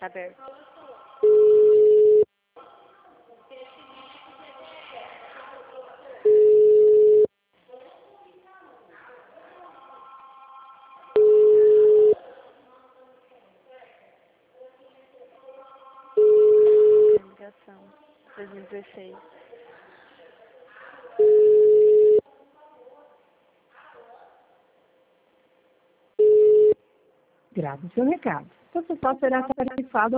tá aberto. Ligação, 2016. Grave seu recado. Você só será tarifado